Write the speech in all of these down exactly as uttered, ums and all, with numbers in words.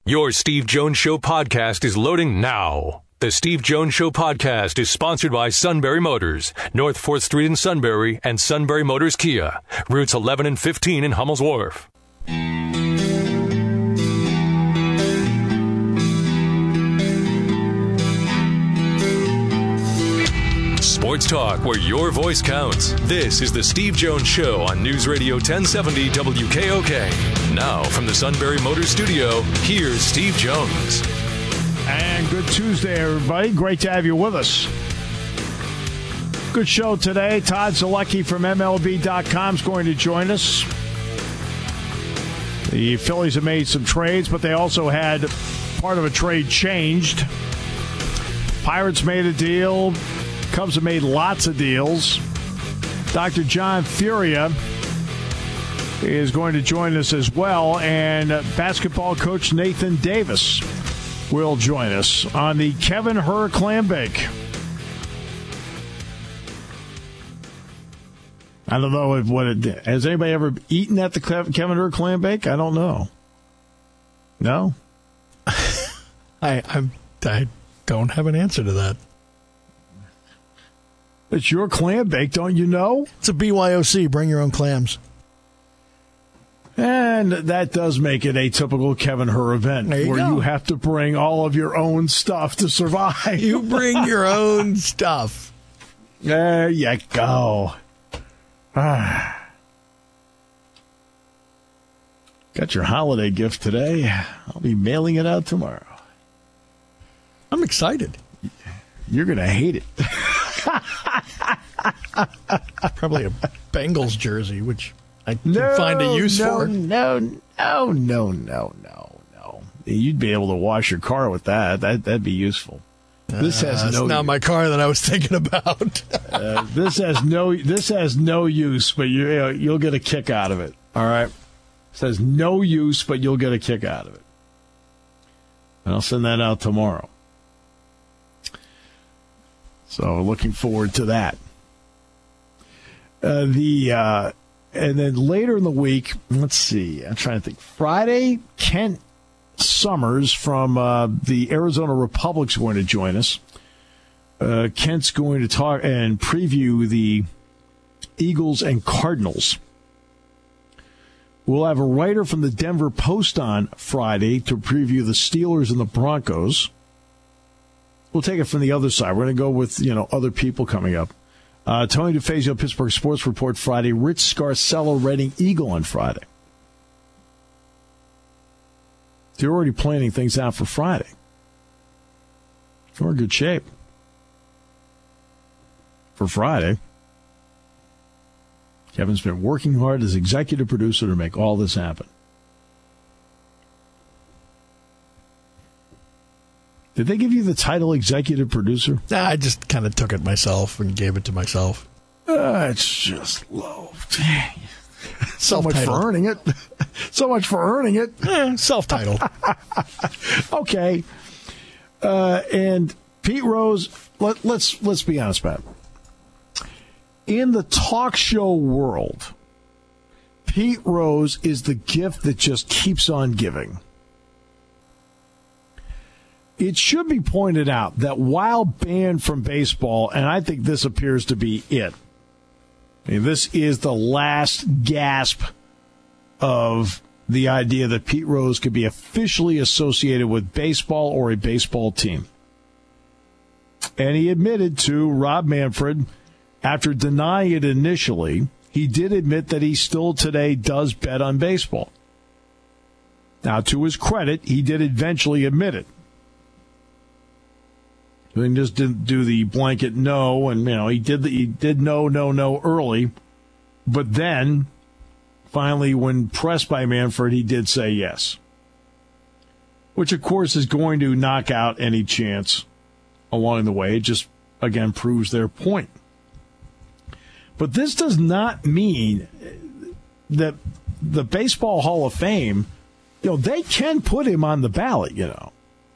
Your Steve Jones Show podcast is loading now. The Steve Jones Show podcast is sponsored by Sunbury Motors, North fourth Street in Sunbury, and Sunbury Motors Kia, routes eleven and fifteen in Hummel's Wharf. Sports talk where your voice counts. This is the Steve Jones Show on News Radio ten seventy W K O K. Now from the Sunbury Motors Studio, here's Steve Jones. And good Tuesday, everybody. Great to have you with us. Good show today. Todd Zolecki from M L B dot com is going to join us. The Phillies have made some trades, but they also had part of a trade changed. Pirates made a deal. Cubs have made lots of deals. Doctor John Furia is going to join us as well, and basketball coach Nathan Davis will join us on the Kevin Hur Clam Bake. I don't know if what it has anybody ever eaten at the Kevin Hur Clam Bake? I don't know. No, I I'm, I don't have an answer to that. It's your clam bake, don't you know? It's a B Y O C. Bring your own clams. And that does make it a typical Kevin Hur event you where go. you have to bring all of your own stuff to survive. You bring your own stuff. There you go. Ah. Got your holiday gift today. I'll be mailing it out tomorrow. I'm excited. You're going to hate it. Probably a Bengals jersey, which I can no, find a use no, for. No, no, no, no, no, no. You'd be able to wash your car with that. That that'd be useful. This has uh, no. It's not use. my car that I was thinking about. uh, this has no. This has no use, but you, you know, you'll get a kick out of it. All right. It says no use, but you'll get a kick out of it. And I'll send that out tomorrow. So looking forward to that. Uh, the uh, and then later in the week, let's see. I'm trying to think. Friday, Kent Summers from uh, the Arizona Republic's going to join us. Uh, Kent's going to talk and preview the Eagles and Cardinals. We'll have a writer from the Denver Post on Friday to preview the Steelers and the Broncos. We'll take it from the other side. We're going to go with, you know, other people coming up. Uh, Tony DeFazio, Pittsburgh Sports Report Friday. Rich Scarcello, Reading Eagle on Friday. They're already planning things out for Friday. We're in good shape for Friday. Kevin's been working hard as executive producer to make all this happen. Did they give you the title executive producer? Nah, I just kind of took it myself and gave it to myself. Uh, it's just low. So much Self-titled. for earning it. So much for earning it. Eh, self-titled. Okay. Uh, and Pete Rose, let, let's let's be honest about it. In the talk show world, Pete Rose is the gift that just keeps on giving. It should be pointed out that while banned from baseball, and I think this appears to be it, I mean, this is the last gasp of the idea that Pete Rose could be officially associated with baseball or a baseball team. And he admitted to Rob Manfred, after denying it initially, he did admit that he still today does bet on baseball. Now, to his credit, he did eventually admit it. He just didn't do the blanket no, and you know he did the, he did no, no, no early, but then finally, when pressed by Manfred, he did say yes, which of course is going to knock out any chance along the way. It just again proves their point. But this does not mean that the Baseball Hall of Fame, you know, they can put him on the ballot, you know.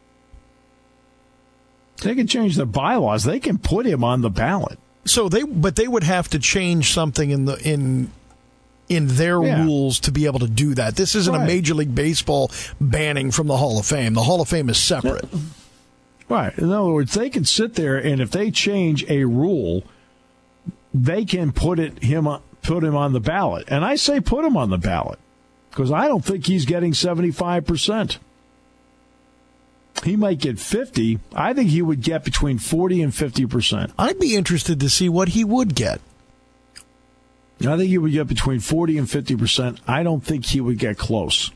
They can change their bylaws. They can put him on the ballot. So they, but they would have to change something in the in in their yeah. rules to be able to do that. This isn't right. a Major League Baseball banning from the Hall of Fame. The Hall of Fame is separate. Right. In other words, they can sit there, and if they change a rule, they can put it him put him on the ballot. And I say put him on the ballot because I don't think he's getting seventy-five percent. He might get fifty. I think he would get between forty and fifty percent. I'd be interested to see what he would get. I think he would get between forty and fifty percent. I don't think he would get close.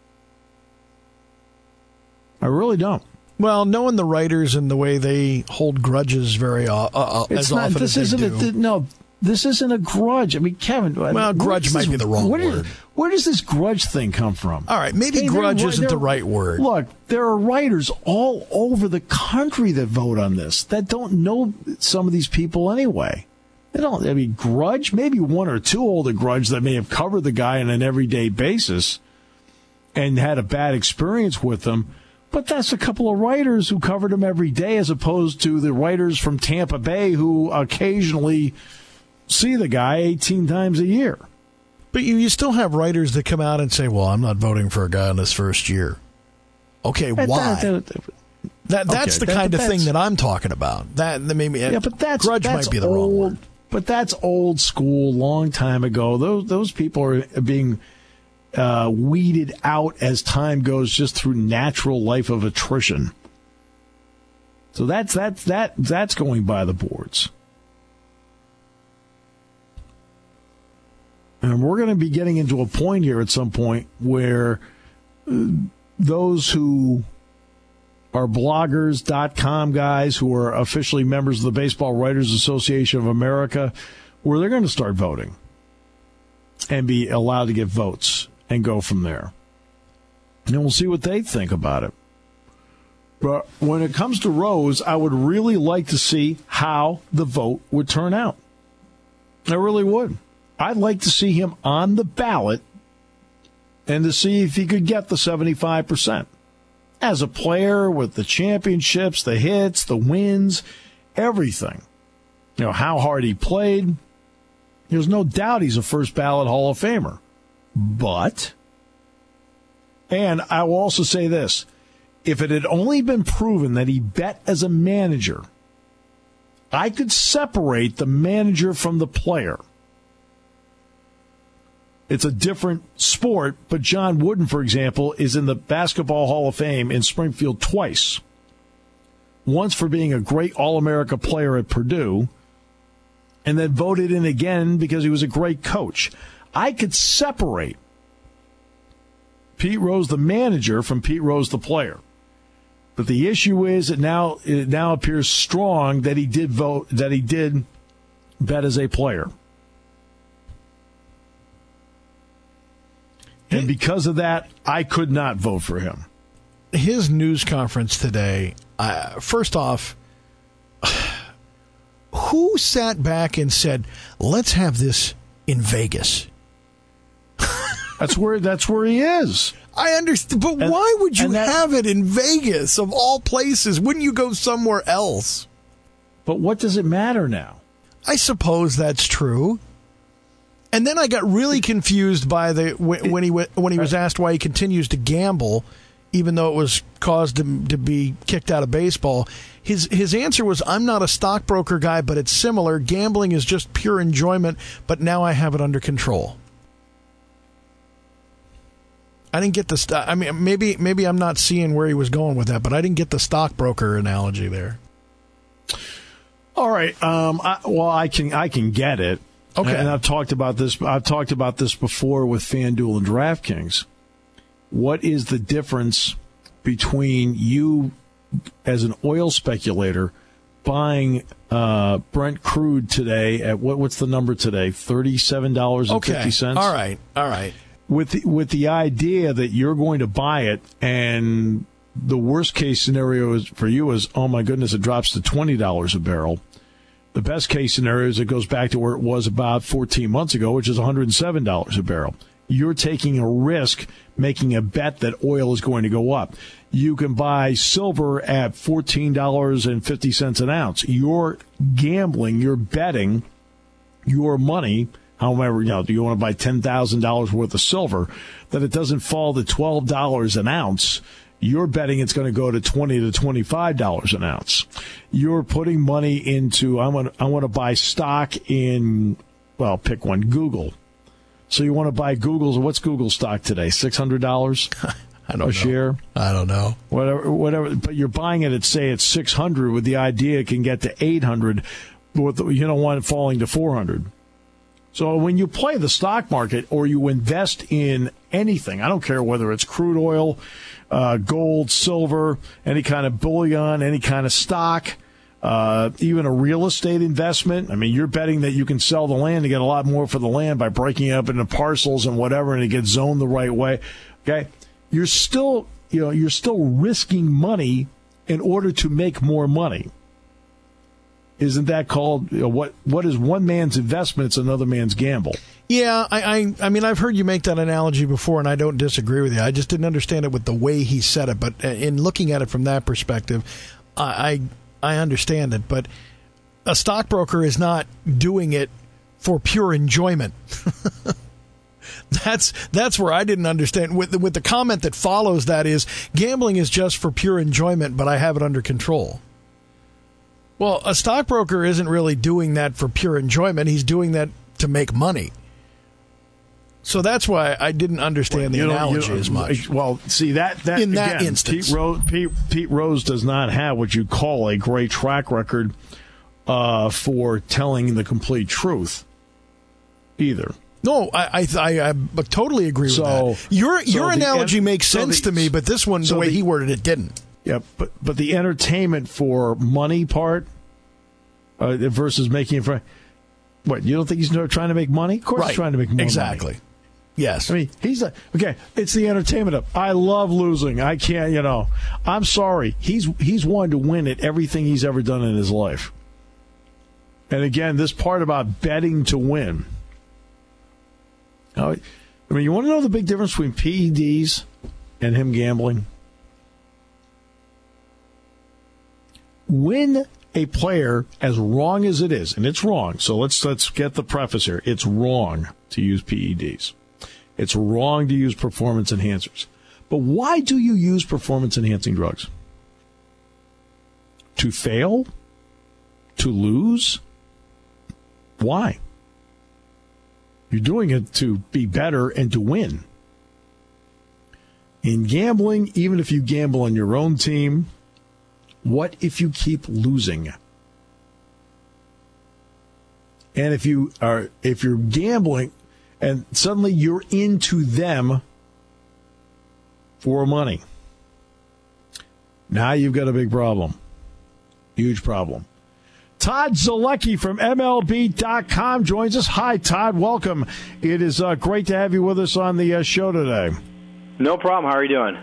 I really don't. Well, knowing the writers and the way they hold grudges very uh, uh, as not, often this as they isn't do. A, no, this isn't a grudge. I mean, Kevin. Well, grudge might this, be the wrong where word. Does, where does this grudge thing come from? All right, maybe hey, grudge isn't the right word. Look, there are writers all over the country that vote on this that don't know some of these people anyway. They don't. I mean, grudge, maybe one or two hold a grudge that may have covered the guy on an everyday basis and had a bad experience with them. But that's a couple of writers who covered him every day as opposed to the writers from Tampa Bay who occasionally see the guy eighteen times a year. But you, you still have writers that come out and say, well, I'm not voting for a guy in his first year. Okay, that, why? That, that, that, that's okay, the kind that, of thing that I'm talking about. That maybe yeah, but that's, grudge that's might be the old, wrong word. But that's old school, long time ago. Those, those people are being... Uh, weeded out as time goes just through natural life of attrition. So that's that's that that's going by the boards. And we're going to be getting into a point here at some point where uh, those who are bloggers dot com guys who are officially members of the Baseball Writers Association of America, where they're going to start voting and be allowed to get votes and go from there. And we'll see what they think about it. But when it comes to Rose, I would really like to see how the vote would turn out. I really would. I'd like to see him on the ballot and to see if he could get the seventy-five percent. As a player with the championships, the hits, the wins, everything. You know, how hard he played. There's no doubt he's a first ballot Hall of Famer. But, and I will also say this, if it had only been proven that he bet as a manager, I could separate the manager from the player. It's a different sport, but John Wooden, for example, is in the Basketball Hall of Fame in Springfield twice. Once for being a great All-America player at Purdue, and then voted in again because he was a great coach. I could separate Pete Rose, the manager, from Pete Rose, the player. But the issue is it now it now appears strong that he did vote that he did bet as a player. And because of that, I could not vote for him. His news conference today, uh, first off, who sat back and said, let's have this in Vegas? That's where that's where he is. I understand, but and, why would you that, have it in Vegas, of all places? Wouldn't you go somewhere else? But what does it matter now? I suppose that's true. And then I got really confused by the when, when he when he was asked why he continues to gamble, even though it was caused him to be kicked out of baseball. His his answer was, "I'm not a stockbroker guy, but it's similar. Gambling is just pure enjoyment, but now I have it under control." I didn't get the st- I mean, maybe maybe I'm not seeing where he was going with that, but I didn't get the stockbroker analogy there. All right. Um. I, well, I can I can get it. Okay. And I've talked about this. I've talked about this before with FanDuel and DraftKings. What is the difference between you, as an oil speculator, buying uh, Brent crude today at what? What's the number today? Thirty-seven dollars and fifty cents. Okay. All right. All right. With the, with the idea that you're going to buy it, and the worst case scenario is, for you is, oh my goodness, it drops to twenty dollars a barrel. The best case scenario is it goes back to where it was about fourteen months ago, which is one hundred seven dollars a barrel. You're taking a risk, making a bet that oil is going to go up. You can buy silver at fourteen dollars and fifty cents an ounce. You're gambling, you're betting your money however, you know, do you want to buy ten thousand dollars worth of silver, that it doesn't fall to twelve dollars an ounce. You're betting it's going to go to twenty to twenty-five dollars an ounce. You're putting money into, I want, I want to buy stock in, well, pick one, Google. So you want to buy Google's, what's Google stock today? six hundred dollars I don't a know. share? I don't know. Whatever, whatever. But you're buying it at, say, it's six hundred with the idea it can get to eight hundred, with the, you don't want it falling to four hundred. So when you play the stock market or you invest in anything, I don't care whether it's crude oil, uh, gold, silver, any kind of bullion, any kind of stock, uh, even a real estate investment. I mean, you're betting that you can sell the land to get a lot more for the land by breaking it up into parcels and whatever, and it gets zoned the right way. Okay, you're still, you know, you're still risking money in order to make more money. Isn't that called, you know, what? What is one man's investment? It's another man's gamble. Yeah, I, I, I mean, I've heard you make that analogy before, and I don't disagree with you. I just didn't understand it with the way he said it. But in looking at it from that perspective, I, I, I understand it. But a stockbroker is not doing it for pure enjoyment. That's that's where I didn't understand. With with the comment that follows that is, gambling is just for pure enjoyment, but I have it under control. Well, a stockbroker isn't really doing that for pure enjoyment. He's doing that to make money. So that's why I didn't understand well, the analogy as much. Well, see, that, that in that again, instance, Pete Rose, Pete, Pete Rose does not have what you call a great track record uh, for telling the complete truth either. No, I I, I, I totally agree so, with that. Your so your analogy en- makes so sense the, to me, but this one, so the way the, he worded it, didn't. Yeah, but but the entertainment for money part uh, versus making it for what? You don't think he's trying to make money? Of course, right. he's trying to make more exactly. money. Yes. I mean, he's like, okay, it's the entertainment of, I love losing. I can't, you know, I'm sorry. He's he's wanted to win at everything he's ever done in his life. And again, this part about betting to win. Now, I mean, you want to know the big difference between P E Ds and him gambling? When a player, as wrong as it is, and it's wrong, so let's let's get the preface here. It's wrong to use P E Ds. It's wrong to use performance enhancers. But why do you use performance-enhancing drugs? To fail? To lose? Why? You're doing it to be better and to win. In gambling, even if you gamble on your own team, what if you keep losing? And if you are, if you're gambling and suddenly you're into them for money, now you've got a big problem. Huge problem. Todd Zalecki from M L B dot com joins us. Hi, Todd. Welcome. It is uh, great to have you with us on the uh, show today. No problem. How are you doing?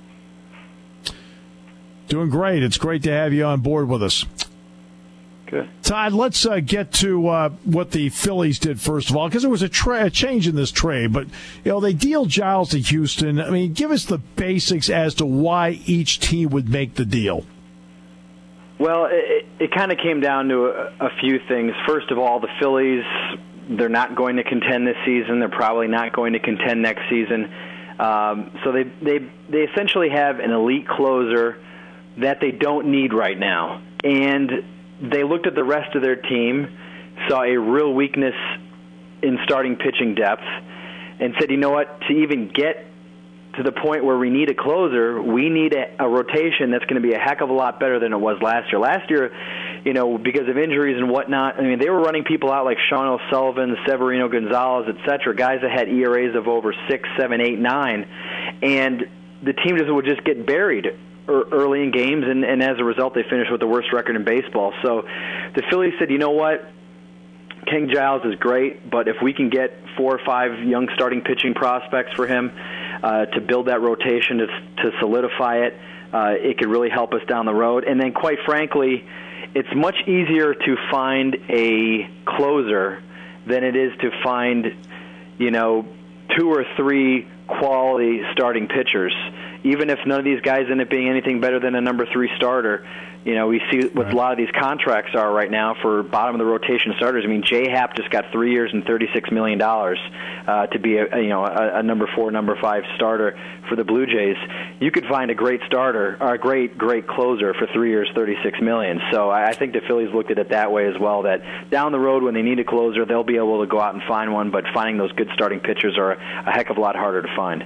Doing great. It's great to have you on board with us. Good. Todd, let's uh, get to uh, what the Phillies did first of all, because there was a, tra- a change in this trade. But, you know, they deal Giles to Houston. I mean, give us the basics as to why each team would make the deal. Well, it, it kind of came down to a, a few things. First of all, the Phillies, they're not going to contend this season. They're probably not going to contend next season. Um, so they, they, they essentially have an elite closer that they don't need right now. And they looked at the rest of their team, saw a real weakness in starting pitching depth, and said, you know what, to even get to the point where we need a closer, we need a, a rotation that's going to be a heck of a lot better than it was last year. Last year, you know, because of injuries and whatnot, I mean, they were running people out like Sean O'Sullivan, Severino Gonzalez, et cetera, guys that had E R As of over six, seven, eight, nine, and the team just would just get buried early in games, and, and as a result, they finished with the worst record in baseball. So the Phillies said, you know what, King Giles is great, but if we can get four or five young starting pitching prospects for him uh, to build that rotation, to, to solidify it, uh, it could really help us down the road. And then, quite frankly, it's much easier to find a closer than it is to find, you know, two or three quality starting pitchers. even if none of these guys end up being anything better than a number three starter, you know, we see what right. a lot of these contracts are right now for bottom of the rotation starters. I mean, J-Happ just got three years and thirty-six million dollars uh, to be a, you know a, a number four, number five starter for the Blue Jays. You could find a great starter, or a great great closer for three years, thirty-six million dollars. So I think the Phillies looked at it that way as well. That down the road, when they need a closer, they'll be able to go out and find one. But finding those good starting pitchers are a heck of a lot harder to find.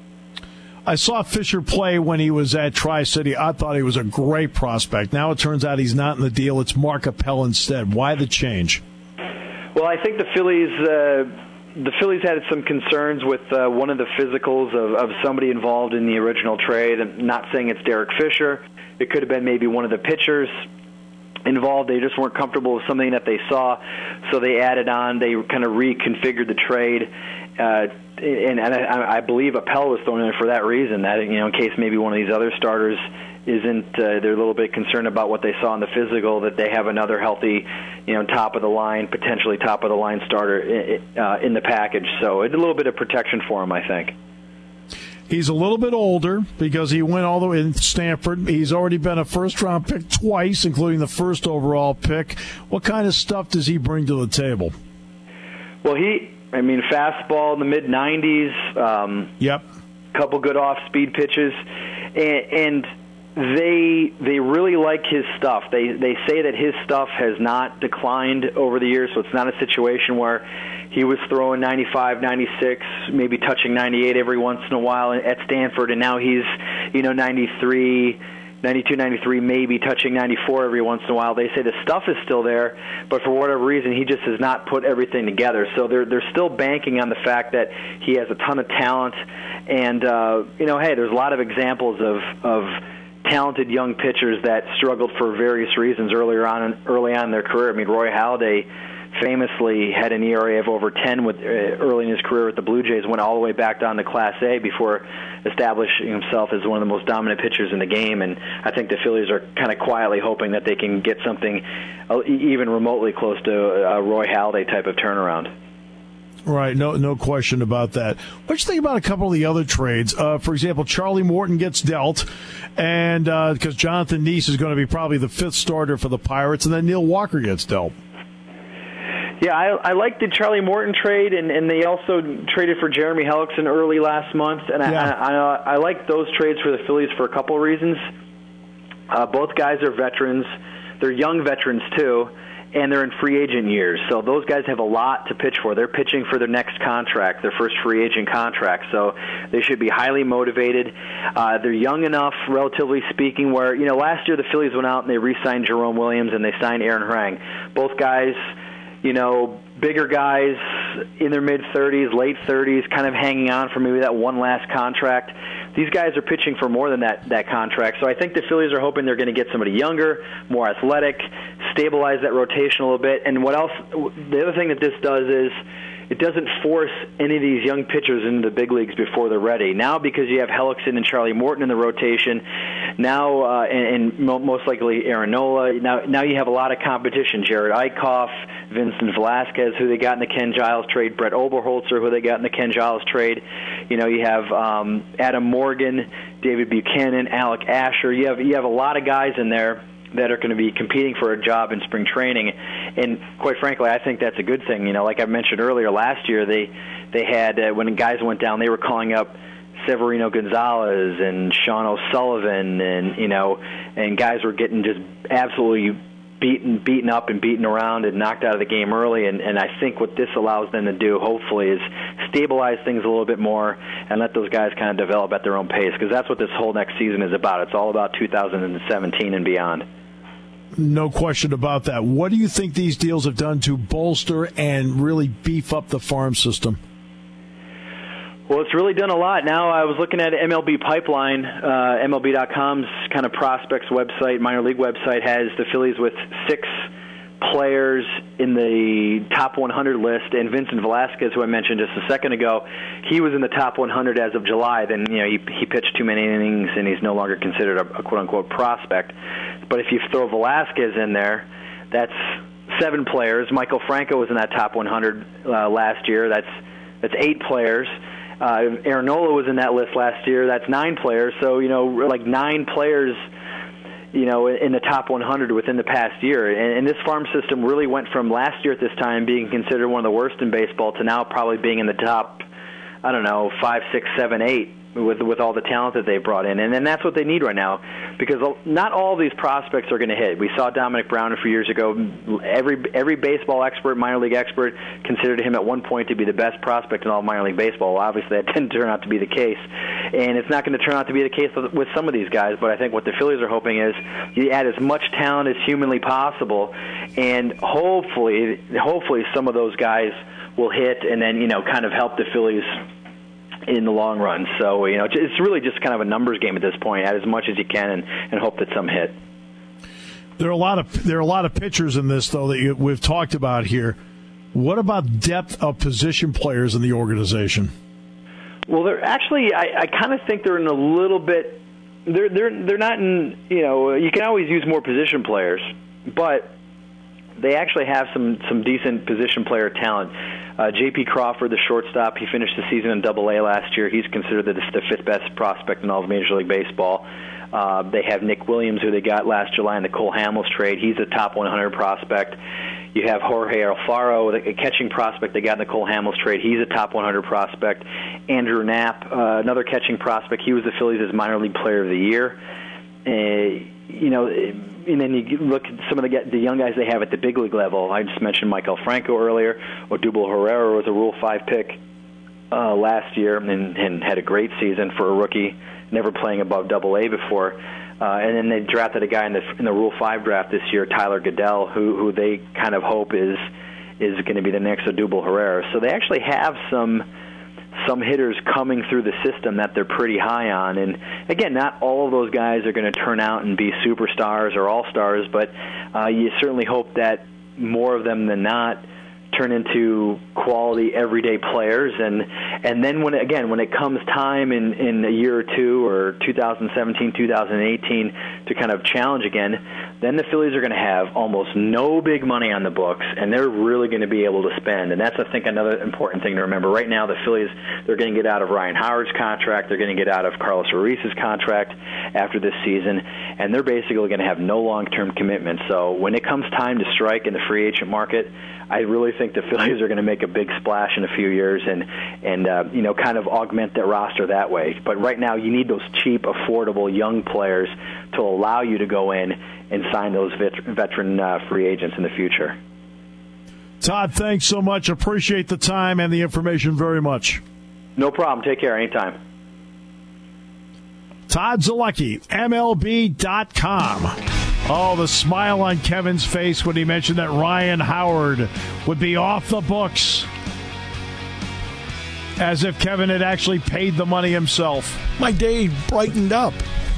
I saw Fisher play when he was at Tri-City. I thought he was a great prospect. Now it turns out he's not in the deal. It's Mark Appel instead. Why the change? Well, I think the Phillies uh, the Phillies had some concerns with uh, one of the physicals of, of somebody involved in the original trade. I'm not saying it's Derek Fisher. It could have been maybe one of the pitchers involved. They just weren't comfortable with something that they saw, so they added on. They kind of reconfigured the trade. Uh, and, and I, I believe Appel was thrown in for that reason, that, you know, in case maybe one of these other starters isn't, uh, they're a little bit concerned about what they saw in the physical, that they have another healthy, you know, top of the line, potentially top of the line starter in, uh, in the package. So it's a little bit of protection for him, I think. He's a little bit older because he went all the way in Stanford. He's already been a first-round pick twice, including the first overall pick. What kind of stuff does he bring to the table? Well, he, I mean, fastball in the mid nineties. Um, yep. Couple good off-speed pitches, and, and they they really like his stuff. They they say that his stuff has not declined over the years, so it's not a situation where he was throwing ninety-five, ninety-six, maybe touching ninety-eight every once in a while at Stanford, and now he's, you know, ninety-three, ninety-two, ninety-three, maybe touching ninety-four every once in a while. They say the stuff is still there, but for whatever reason, he just has not put everything together. So they're they're still banking on the fact that he has a ton of talent, and uh, you know, hey, there's a lot of examples of of talented young pitchers that struggled for various reasons earlier on early on in their career. I mean, Roy Halladay famously had an E R A of over ten with, uh, early in his career with the Blue Jays, went all the way back down to Class A before establishing himself as one of the most dominant pitchers in the game. And I think the Phillies are kind of quietly hoping that they can get something uh, even remotely close to a Roy Halladay type of turnaround. Right, no no question about that. What do you think about a couple of the other trades? Uh, for example, Charlie Morton gets dealt, and because uh, Jonathan Neese is going to be probably the fifth starter for the Pirates, and then Neil Walker gets dealt. Yeah, I, I like the Charlie Morton trade, and, and they also traded for Jeremy Hellickson early last month, and yeah. I, I, I like those trades for the Phillies for a couple of reasons. Uh, both guys are veterans. They're young veterans, too, and they're in free agent years. So those guys have a lot to pitch for. They're pitching for their next contract, their first free agent contract. So they should be highly motivated. Uh, they're young enough, relatively speaking, where, you know, last year the Phillies went out and they re-signed Jerome Williams and they signed Aaron Harang. Both guys, you know, bigger guys in their mid-thirties, late thirties, kind of hanging on for maybe that one last contract. These guys are pitching for more than that, that contract. So I think the Phillies are hoping they're going to get somebody younger, more athletic, stabilize that rotation a little bit. And what else? The other thing that this does is it doesn't force any of these young pitchers into the big leagues before they're ready. Now, because you have Hellickson and Charlie Morton in the rotation, now uh, and, and most likely Aaron Nola, now now you have a lot of competition. Jared Eichhoff, Vincent Velasquez, who they got in the Ken Giles trade, Brett Oberholzer, who they got in the Ken Giles trade. You know, you have um, Adam Morgan, David Buchanan, Alec Asher. You have you have a lot of guys in there that are going to be competing for a job in spring training, and quite frankly, I think that's a good thing. You know, like I mentioned earlier, last year they they had uh, when guys went down, they were calling up Severino Gonzalez and Sean O'Sullivan, and you know, and guys were getting just absolutely beaten, beaten up and beaten around and knocked out of the game early. And, and I think what this allows them to do, hopefully, is stabilize things a little bit more and let those guys kind of develop at their own pace, because that's what this whole next season is about. It's all about two thousand seventeen and beyond. No question about that. What do you think these deals have done to bolster and really beef up the farm system? Well, it's really done a lot. Now, I was looking at M L B Pipeline. uh, M L B dot com's kind of prospects website, minor league website, has the Phillies with six players in the top one hundred list, and Vincent Velasquez, who I mentioned just a second ago, he was in the top one hundred as of July. Then, you know, he, he pitched too many innings, and he's no longer considered a, a quote-unquote prospect. But if you throw Velasquez in there, that's seven players. Michael Franco was in that top one hundred uh, last year. That's that's eight players. Uh, Aaron Nola was in that list last year. That's nine players. So, you know, like nine players, you know, in the top one hundred within the past year. And, and this farm system really went from last year at this time being considered one of the worst in baseball to now probably being in the top, I don't know, five, six, seven, eight with with all the talent that they brought in. And, and that's what they need right now, because not all of these prospects are going to hit. We saw Dominic Brown a few years ago. Every every baseball expert, minor league expert, considered him at one point to be the best prospect in all of minor league baseball. Well, obviously, that didn't turn out to be the case. And it's not going to turn out to be the case with, with some of these guys, but I think what the Phillies are hoping is you add as much talent as humanly possible, and hopefully, hopefully some of those guys will hit and then, you know, kind of help the Phillies in the long run. So, you know, it's really just kind of a numbers game at this point. Add as much as you can and, and hope that some hit. There are a lot of there are a lot of pitchers in this, though, that you, we've talked about here. What about depth of position players in the organization? Well, they're actually, I, I kind of think they're in a little bit. They're they're they're not in. You know, you can always use more position players, but they actually have some some decent position player talent. Uh, J P Crawford, the shortstop, he finished the season in Double A last year. He's considered the, the fifth best prospect in all of Major League Baseball. Uh, they have Nick Williams, who they got last July in the Cole Hamels trade. He's a top one hundred prospect. You have Jorge Alfaro, the catching prospect they got in the Cole Hamels trade. He's a top one hundred prospect. Andrew Knapp, uh, another catching prospect. He was the Phillies' minor league player of the year. Uh, you know, and then you look at some of the, the young guys they have at the big league level. I just mentioned Michael Franco earlier. Odubel Herrera was a Rule five pick uh, last year and, and had a great season for a rookie, never playing above Double A before. Uh, and then they drafted a guy in the in the Rule five draft this year, Tyler Goodell, who who they kind of hope is is going to be the next Odubel Herrera. So they actually have some some hitters coming through the system that they're pretty high on. And again, not all of those guys are going to turn out and be superstars or all-stars, but uh, you certainly hope that more of them than not turn into quality everyday players. And and then when again when it comes time in, in a year or two, or two thousand seventeen, two thousand eighteen, to kind of challenge again, then the Phillies are going to have almost no big money on the books, and they're really going to be able to spend. And that's, I think, another important thing to remember. Right now, the Phillies, they're going to get out of Ryan Howard's contract, they're going to get out of Carlos Ruiz's contract after this season, and they're basically going to have no long-term commitment. So when it comes time to strike in the free agent market, I really think the Phillies are going to make a big splash in a few years and, and uh, you know, kind of augment their roster that way. But right now, you need those cheap, affordable, young players to allow you to go in and sign those vet- veteran uh, free agents in the future. Todd, thanks so much. Appreciate the time and the information very much. No problem. Take care anytime. Todd Zolecki, M L B dot com. Oh, the smile on Kevin's face when he mentioned that Ryan Howard would be off the books. As if Kevin had actually paid the money himself. My day brightened up.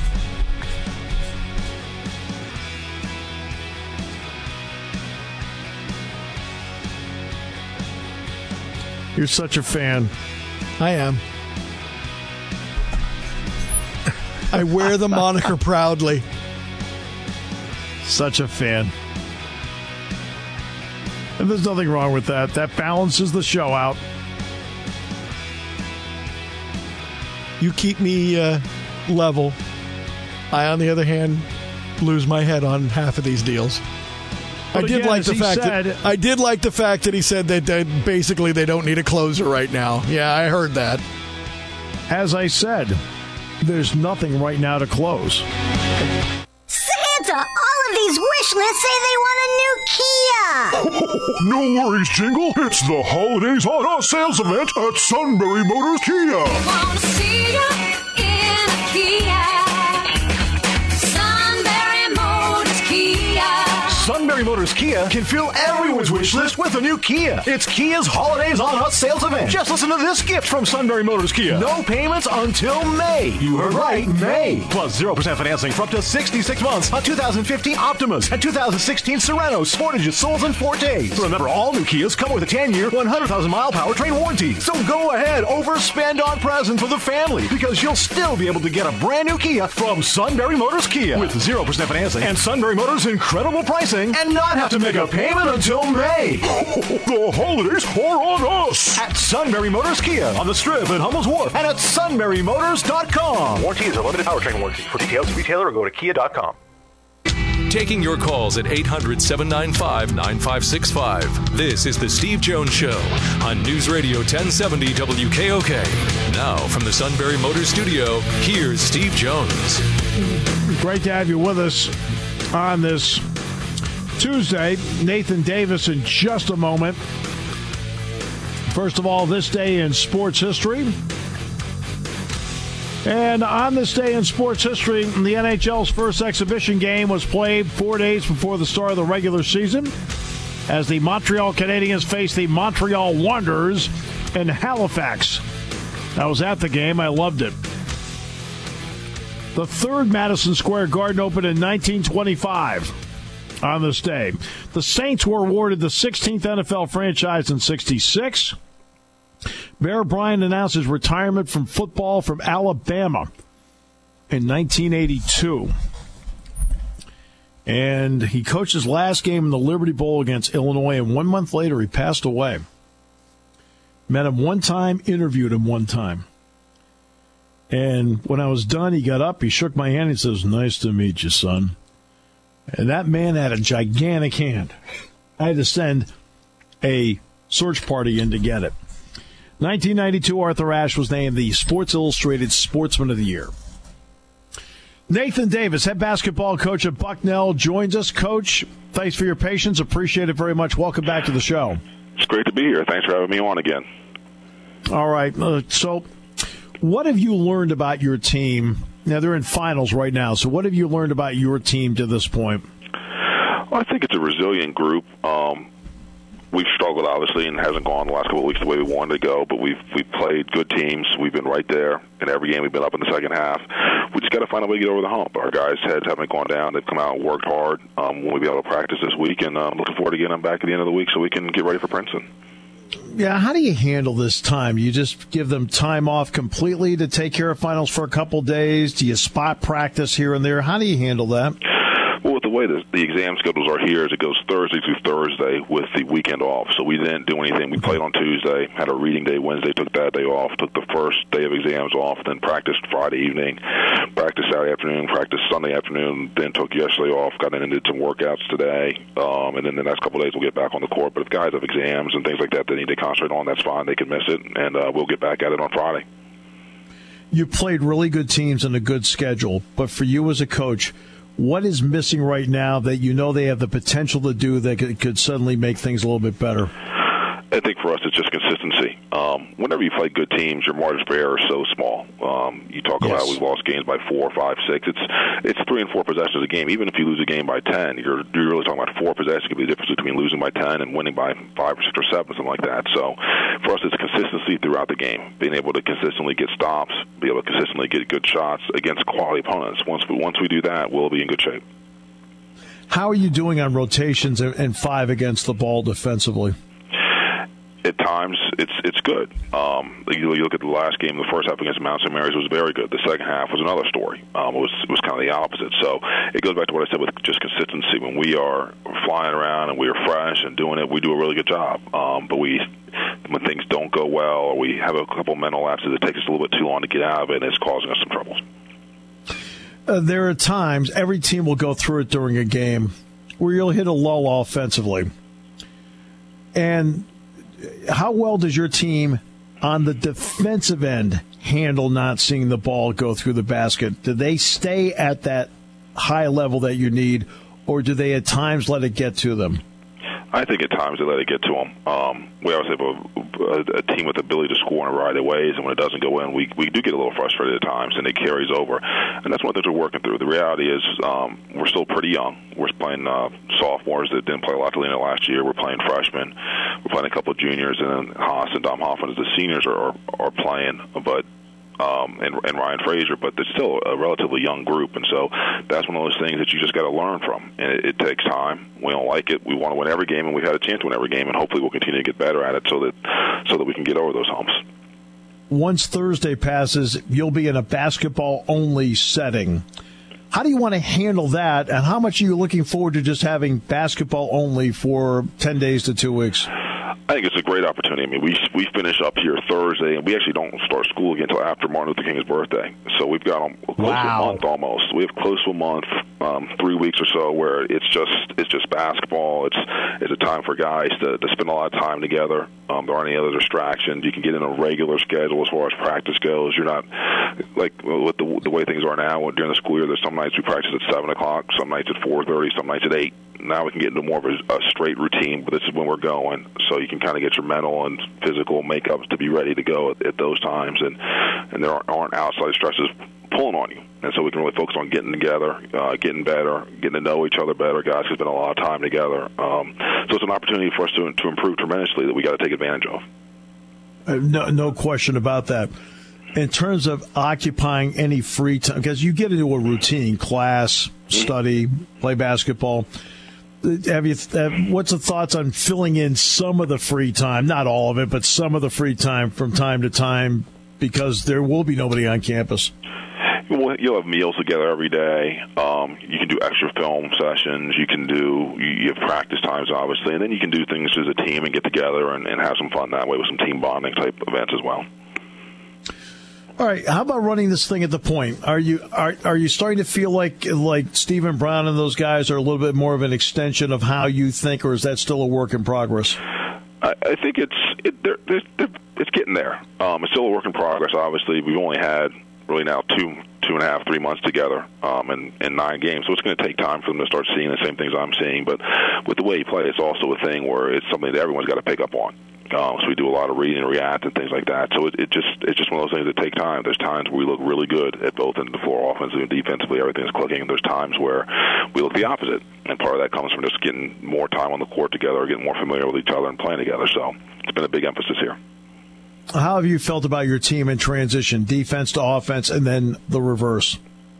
You're such a fan. I am. I wear the moniker proudly. Such a fan. And there's nothing wrong with that. That balances the show out. You keep me uh, level. I, on the other hand, lose my head on half of these deals. But I did again, like the fact said, that I did like the fact that he said that, that basically they don't need a closer right now. Yeah, I heard that. As I said, there's nothing right now to close. Santa, all of these wish lists say they want a new Kia. No worries, Jingle. It's the Holidays on Us sales event at Sunbury Motors Kia. We want to see you in a Kia. Sunbury Motors Kia. Sunbury Motors Kia can fill everyone's wish list with a new Kia. It's Kia's Holidays on Us sales event. Just listen to this gift from Sunbury Motors Kia. No payments until May. You heard right, May. Plus zero percent financing for up to sixty-six months on two thousand fifteen Optimas and two thousand sixteen Serenos, Sportages, Souls, and Fortes. Remember, all new Kias come with a ten-year, one hundred thousand mile powertrain warranty. So go ahead, overspend on presents for the family, because you'll still be able to get a brand new Kia from Sunbury Motors Kia with zero percent financing and Sunbury Motors' incredible pricing and not have to make a payment until May. The holidays are on us. At Sunbury Motors Kia on the Strip at Hummel's Wharf and at sunbury motors dot com. Warranty is a limited powertrain warranty. For details, retailer or go to kia dot com. Taking your calls at eight hundred, seven nine five, nine five six five. This is The Steve Jones Show on News Radio ten seventy W K O K. Now, from the Sunbury Motors Studio, here's Steve Jones. Great to have you with us on this Tuesday. Nathan Davis in just a moment. First of all, this day in sports history. And on this day in sports history, the N H L's first exhibition game was played four days before the start of the regular season as the Montreal Canadiens faced the Montreal Wanderers in Halifax. I was at the game. I loved it. The third Madison Square Garden opened in nineteen twenty-five on this day. The Saints were awarded the sixteenth N F L franchise in sixty-six. Bear Bryant announced his retirement from football from Alabama in nineteen eighty-two. And he coached his last game in the Liberty Bowl against Illinois, and one month later he passed away. Met him one time, interviewed him one time. And when I was done, he got up, he shook my hand, and says, "Nice to meet you, son." And that man had a gigantic hand. I had to send a search party in to get it. nineteen ninety-two, Arthur Ashe was named the Sports Illustrated Sportsman of the Year. Nathan Davis, head basketball coach at Bucknell, joins us. Coach, thanks for your patience. Appreciate it very much. Welcome back to the show. It's great to be here. Thanks for having me on again. All right. Uh, so what have you learned about your team? Now, they're in finals right now. So what have you learned about your team to this point? Well, I think it's a resilient group. Um, We've struggled, obviously, and it hasn't gone the last couple of weeks the way we wanted to go, but we've we've played good teams. We've been right there in every game. We've been up in the second half. We just got to find a way to get over the hump. Our guys' heads haven't gone down. They've come out and worked hard. Um, we'll be able to practice this week, and I'm uh, looking forward to getting them back at the end of the week so we can get ready for Princeton. Yeah, how do you handle this time? You just give them time off completely to take care of finals for a couple days? Do you spot practice here and there? How do you handle that? Well, with the way the, the exam schedules are here, is it goes Thursday through Thursday with the weekend off. So we didn't do anything. We played on Tuesday, had a reading day Wednesday, took that day off, took the first day of exams off, then practiced Friday evening, practiced Saturday afternoon, practiced Sunday afternoon, then took yesterday off, got in and did some workouts today, um, and then the next couple of days we'll get back on the court. But if guys have exams and things like that they need to concentrate on, that's fine. They can miss it, and uh, we'll get back at it on Friday. You played really good teams and a good schedule, but for you as a coach, what is missing right now that you know they have the potential to do that could, could suddenly make things a little bit better? I think for us it's just consistency. Um, whenever you play good teams, your margin for error is so small. Um, you talk yes. about we've lost games by four, five, six. It's it's three and four possessions a game. Even if you lose a game by ten, you're you're really talking about four possessions. It could be the difference between losing by ten and winning by five or six or seven, something like that. So for us, it's consistency throughout the game, being able to consistently get stops, be able to consistently get good shots against quality opponents. Once we once we do that, we'll be in good shape. How are you doing on rotations and five against the ball defensively? At times, it's it's good. Um, you, you look at the last game, the first half against Mount Saint Mary's was very good. The second half was another story. Um, it was it was kind of the opposite. So it goes back to what I said with just consistency. When we are flying around and we are fresh and doing it, we do a really good job. Um, but we, when things don't go well or we have a couple mental lapses, it takes us a little bit too long to get out of it, and it's causing us some troubles. Uh, there are times, every team will go through it during a game, where you'll hit a lull offensively. And how well does your team on the defensive end handle not seeing the ball go through the basket? Do they stay at that high level that you need, or do they at times let it get to them? I think at times they let it get to them. Um, we always have a, a, a team with the ability to score in a variety of ways, and when it doesn't go in, we we do get a little frustrated at times, and it carries over. And that's one of the things we're working through. The reality is um, we're still pretty young. We're playing uh, sophomores that didn't play a lot to Lena last year. We're playing freshmen. We're playing a couple of juniors, and then Haas and Dom Hoffman as the seniors are, are, are playing. But Um, and, and Ryan Frazier, but they're still a relatively young group, and so that's one of those things that you just got to learn from, and it, it takes time. We don't like it. We want to win every game, and we've had a chance to win every game, and hopefully we'll continue to get better at it so that so that we can get over those humps. Once Thursday passes, you'll be in a basketball-only setting How do you want to handle that, and how much are you looking forward to just having basketball only for ten days to two weeks? I think it's a great opportunity. I mean, we we finish up here Thursday, and we actually don't start school again until after Martin Luther King's birthday. So we've got um, close wow. to a month almost. We have close to a month, um, three weeks or so, where it's just it's just basketball. It's it's a time for guys to, to spend a lot of time together. Um, there aren't any other distractions. You can get in a regular schedule as far as practice goes. You're not like with the, the way things are now during the school year. There's some nights we practice at seven o'clock, some nights at four thirty, some nights at eight. Now we can get into more of a, a straight routine, but this is when we're going, so you can kind of get your mental and physical makeups to be ready to go at, at those times, and and there aren't, aren't outside stresses pulling on you, and so we can really focus on getting together, uh, getting better, getting to know each other better. Guys who spend a lot of time together, um, so it's an opportunity for us to to improve tremendously that we got to take advantage of. Uh, no, no question about that. In terms of occupying any free time, because you get into a routine, class, study, play basketball. Have you? Uh, what's the thoughts on filling in some of the free time? Not all of it, but some of the free time from time to time, because there will be nobody on campus. Well, you'll have meals together every day. Um, you can do extra film sessions. You can do you have practice times, obviously, and then you can do things as a team and get together and, and have some fun that way with some team bonding type events as well. All right, how about running this thing at the point? Are you are are you starting to feel like like Stephen Brown and those guys are a little bit more of an extension of how you think, or is that still a work in progress? I, I think it's it, they're, they're, they're, it's getting there. Um, it's still a work in progress. Obviously, we've only had really now two two and a half, three months together um, in, in nine games, so it's going to take time for them to start seeing the same things I'm seeing. But with the way he plays, it's also a thing where it's something that everyone's got to pick up on. Um, so we do a lot of reading and react and things like that. So it, it just it's just one of those things that take time. There's times where we look really good at both ends of the floor, offensively and defensively. Everything's clicking. There's times where we look the opposite, and part of that comes from just getting more time on the court together, getting more familiar with each other, and playing together. So it's been a big emphasis here. How have you felt about your team in transition, defense to offense, and then the reverse?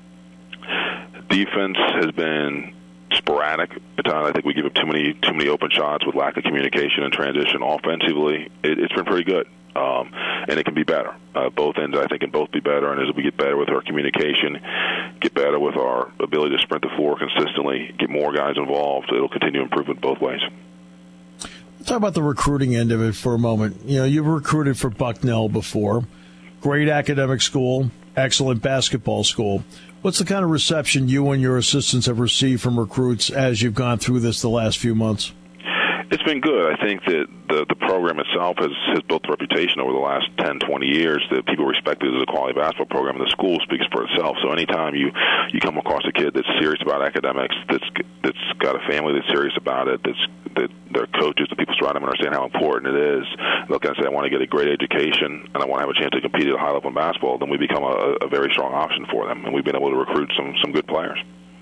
Defense has been sporadic at times. I think we give up too many too many open shots with lack of communication and transition. Offensively, it, it's been pretty good, um, and it can be better. Uh, both ends, I think, can both be better. And as we get better with our communication, get better with our ability to sprint the floor consistently, get more guys involved, it'll continue to improve in both ways. Let's talk about the recruiting end of it for a moment. You know, you've recruited for Bucknell before. Great academic school, excellent basketball school. What's the kind of reception you and your assistants have received from recruits as you've gone through this the last few months? It's been good. I think that the the program itself has, has built a reputation over the last ten, twenty years that people respect it as a quality basketball program, and the school speaks for itself. So anytime you, you come across a kid that's serious about academics, that's that's got a family that's serious about it, that's that their coaches, the people surrounding them understand how important it is, look and say, I want to get a great education, and I want to have a chance to compete at a high level in basketball, then we become a, a very strong option for them, and we've been able to recruit some some good players.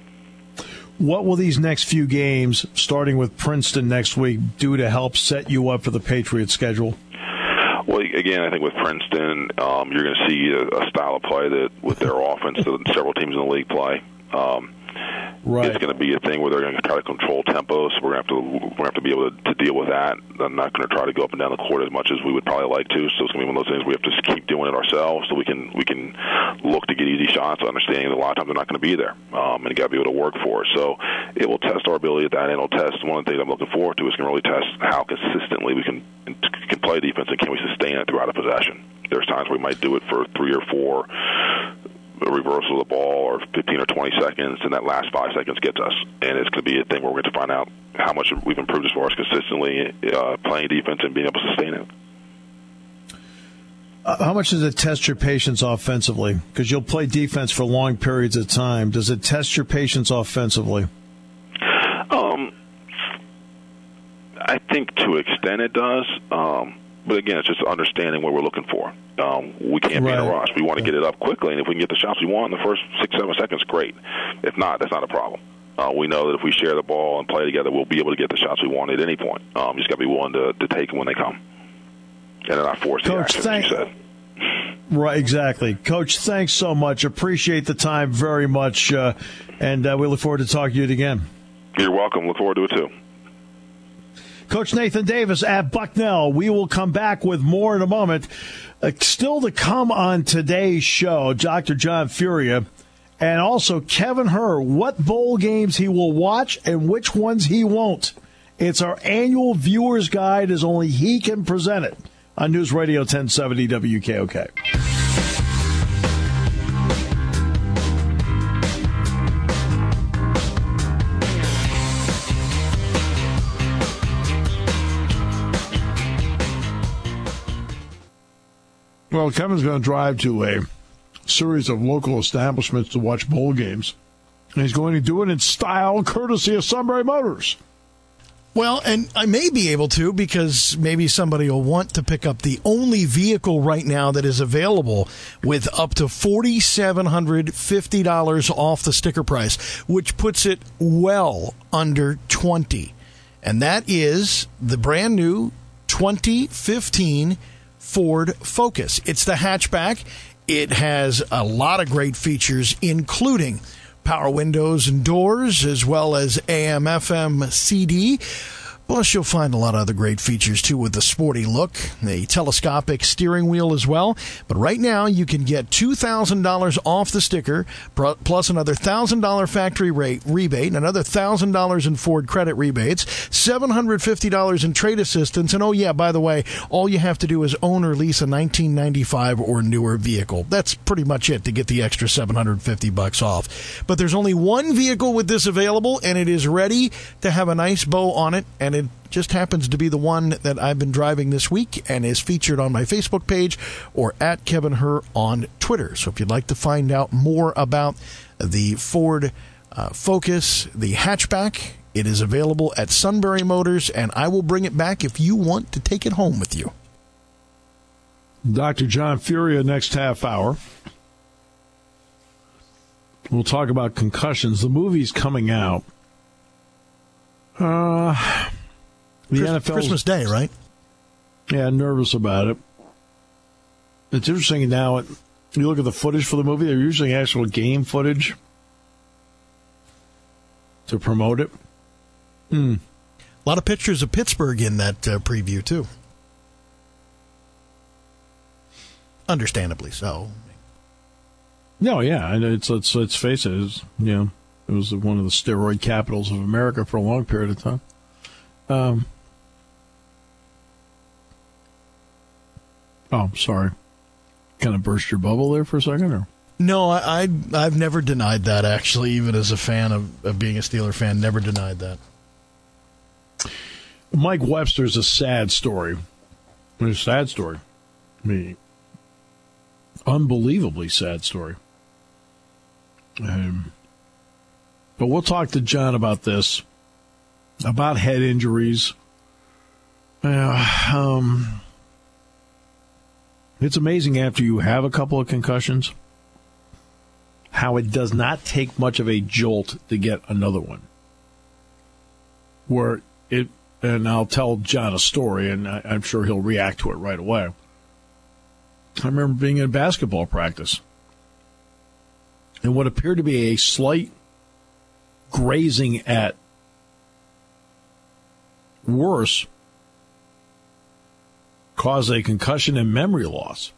What will these next few games, starting with Princeton next week, do to help set you up for the Patriots schedule? Well, again, I think with Princeton, um, you're going to see a, a style of play that, with their offense, that several teams in the league play. Um, right. It's going to be a thing where they're going to try to control tempos. So we're going to have to we're going to have to be able to, to deal with that. I'm not going to try to go up and down the court as much as we would probably like to. So it's going to be one of those things we have to keep doing it ourselves, so we can we can look to get easy shots, understanding that a lot of times they're not going to be there, um, and you got to be able to work for it. So it will test our ability at that, and it'll test one of the things I'm looking forward to is going to really test how consistently we can can play defense and can we sustain it throughout a possession. There's times we might do it for three or four. A reversal of the ball or fifteen or twenty seconds, and that last five seconds gets us. And it's going to be a thing where we're going to find out how much we've improved as far as consistently uh, playing defense and being able to sustain it. Uh, how much does it test your patience offensively? Because you'll play defense for long periods of time. Does it test your patience offensively? Um, I think to an extent it does. Um, but again, it's just understanding what we're looking for. Um, we can't right. be in a rush. We want to get it up quickly, and if we can get the shots we want in the first six, seven seconds, great. If not, that's not a problem. Uh, we know that if we share the ball and play together, we'll be able to get the shots we want at any point. Um, just got to be willing to, to take them when they come, and then not force the action, as you said. Right, exactly. Coach, thanks so much. Appreciate the time very much, uh, and uh, we look forward to talking to you again. You're welcome. Look forward to it, too. Coach Nathan Davis at Bucknell. We will come back with more in a moment. Uh, still to come on today's show, Doctor John Furia And also, Kevin Herr, what bowl games he will watch and which ones he won't. It's our annual viewer's guide, as only he can present it on News Radio ten seventy W K O K. Well, Kevin's going to drive to a series of local establishments to watch bowl games. And he's going to do it in style, courtesy of Sunbury Motors. Well, and I may be able to because maybe somebody will want to pick up the only vehicle right now that is available with up to four thousand seven hundred fifty dollars off the sticker price, which puts it well under twenty dollars. And that is the brand new twenty fifteen Ford Focus. It's the hatchback. It has a lot of great features, including power windows and doors, as well as A M F M C D. Plus, you'll find a lot of other great features, too, with the sporty look, the telescopic steering wheel as well. But right now, you can get two thousand dollars off the sticker, plus another one thousand dollars factory rate rebate, and another one thousand dollars in Ford credit rebates, seven hundred fifty dollars in trade assistance, and oh yeah, by the way, all you have to do is own or lease a nineteen ninety-five or newer vehicle. That's pretty much it to get the extra seven hundred fifty bucks off. But there's only one vehicle with this available, and it is ready to have a nice bow on it, and it just happens to be the one that I've been driving this week and is featured on my Facebook page or at Kevin Herr on Twitter. So if you'd like to find out more about the Ford uh, Focus, the hatchback, it is available at Sunbury Motors, and I will bring it back if you want to take it home with you. Doctor John Furia next half hour. We'll talk about concussions. The movie's coming out. Uh... The Chris, N F L's, Christmas Day, right? Yeah, nervous about it. It's interesting now. You look at the footage for the movie, they're using actual game footage to promote it. Hmm. A lot of pictures of Pittsburgh in that uh, preview, too. Understandably so. No, yeah. It's, let's, let's face it. It was, you know, it was one of the steroid capitals of America for a long period of time. Um. Oh, sorry. Kind of burst your bubble there for a second, or? No, I, I I've never denied that. Actually, even as a fan of, of being a Steeler fan, never denied that. Mike Webster's a sad story. It's a sad story. I mean, unbelievably sad story. Um, but we'll talk to John about this, about head injuries. Uh, um. It's amazing after you have a couple of concussions how it does not take much of a jolt to get another one. Where it, and I'll tell John a story, and I, I'm sure he'll react to it right away. I remember being in basketball practice, and what appeared to be a slight grazing at worse caused a concussion and memory loss.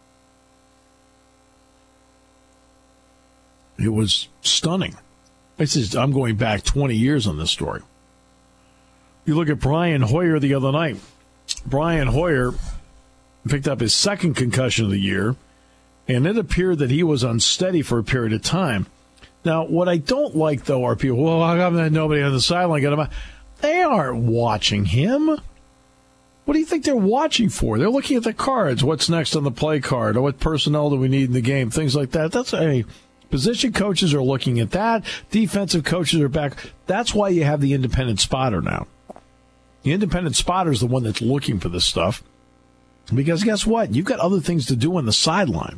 It was stunning. This is, I'm going back twenty years on this story. You look at Brian Hoyer the other night. Brian Hoyer picked up his second concussion of the year, and it appeared that he was unsteady for a period of time. Now, what I don't like, though, are people, well, how come nobody on the sideline got him? They aren't watching him. What do you think they're watching for? They're looking at the cards. What's next on the play card? Or what personnel do we need in the game? Things like that. That's a position coaches are looking at that. Defensive coaches are back. That's why you have the independent spotter now. The independent spotter is the one that's looking for this stuff. Because guess what? You've got other things to do on the sideline.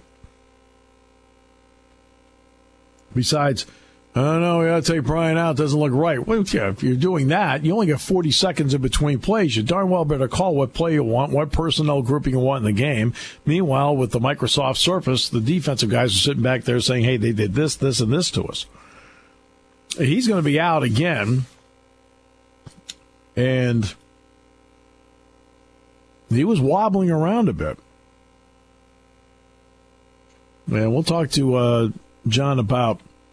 Besides, I don't know, we got to take Brian out. Doesn't look right. Well, yeah, if you're doing that, you only get forty seconds in between plays. You darn well better call what play you want, what personnel grouping you want in the game. Meanwhile, with the Microsoft Surface, the defensive guys are sitting back there saying, hey, they did this, this, and this to us. He's going to be out again. And he was wobbling around a bit. And we'll talk to uh, John about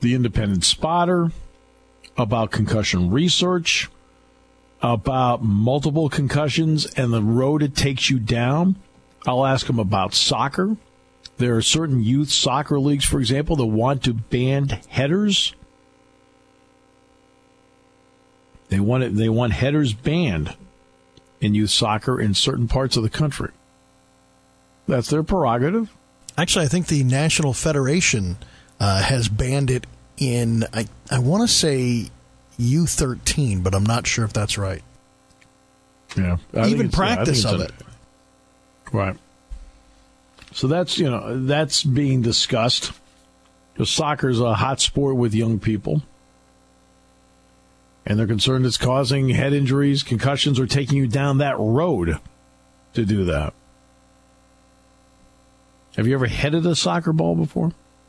the independent spotter, about concussion research, about multiple concussions and the road it takes you down. I'll ask them about soccer. There are certain youth soccer leagues, for example, that want to ban headers. They want it, they want headers banned in youth soccer in certain parts of the country. That's their prerogative. Actually, I think the National Federation uh, has banned it in, I, I want to say U thirteen, but I'm not sure if that's right. Yeah. I Even practice yeah, of a, it. Right. So that's, you know, that's being discussed. Because soccer is a hot sport with young people. And they're concerned it's causing head injuries, concussions, or taking you down that road to do that. Have you ever headed a soccer ball before?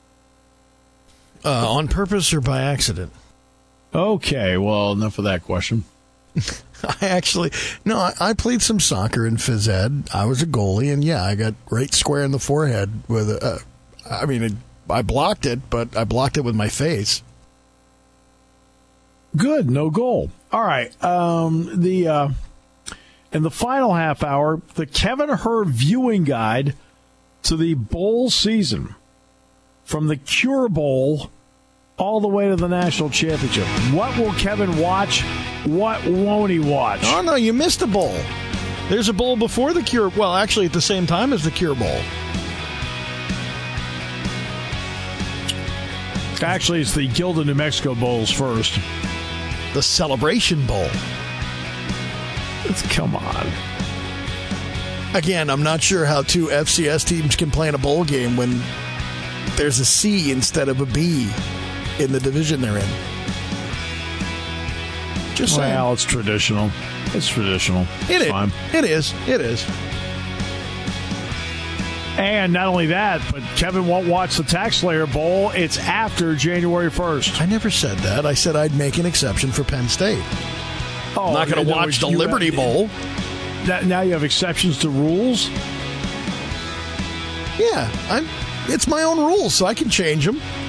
Uh, on purpose or by accident? Okay, well, enough of that question. I actually, no, I, I played some soccer in phys ed. I was a goalie, and yeah, I got right square in the forehead with a, uh, I mean, it, I blocked it, but I blocked it with my face. Good, no goal. All right, um, the uh, in the final half hour, the Kevin Hur viewing guide to the bowl season, from the Cure Bowl all the way to the national championship. What will Kevin watch? What won't he watch? Oh, no, you missed a bowl. There's a bowl before the Cure. Well, actually, at the same time as the Cure Bowl. Actually, it's the Gilda, New Mexico Bowls first. The Celebration Bowl. It's, come on. Again, I'm not sure how two F C S teams can play in a bowl game when there's a C instead of a B in the division they're in. Just saying. Well, it's traditional. It's traditional. It it's is. Fine. It is. It is. And not only that, but Kevin won't watch the Tax Slayer Bowl. It's after January first. I never said that. I said I'd make an exception for Penn State. Oh, I'm not going to watch the Liberty have, Bowl. That, now you have exceptions to rules? Yeah, I'm. It's my own rules, so I can change them.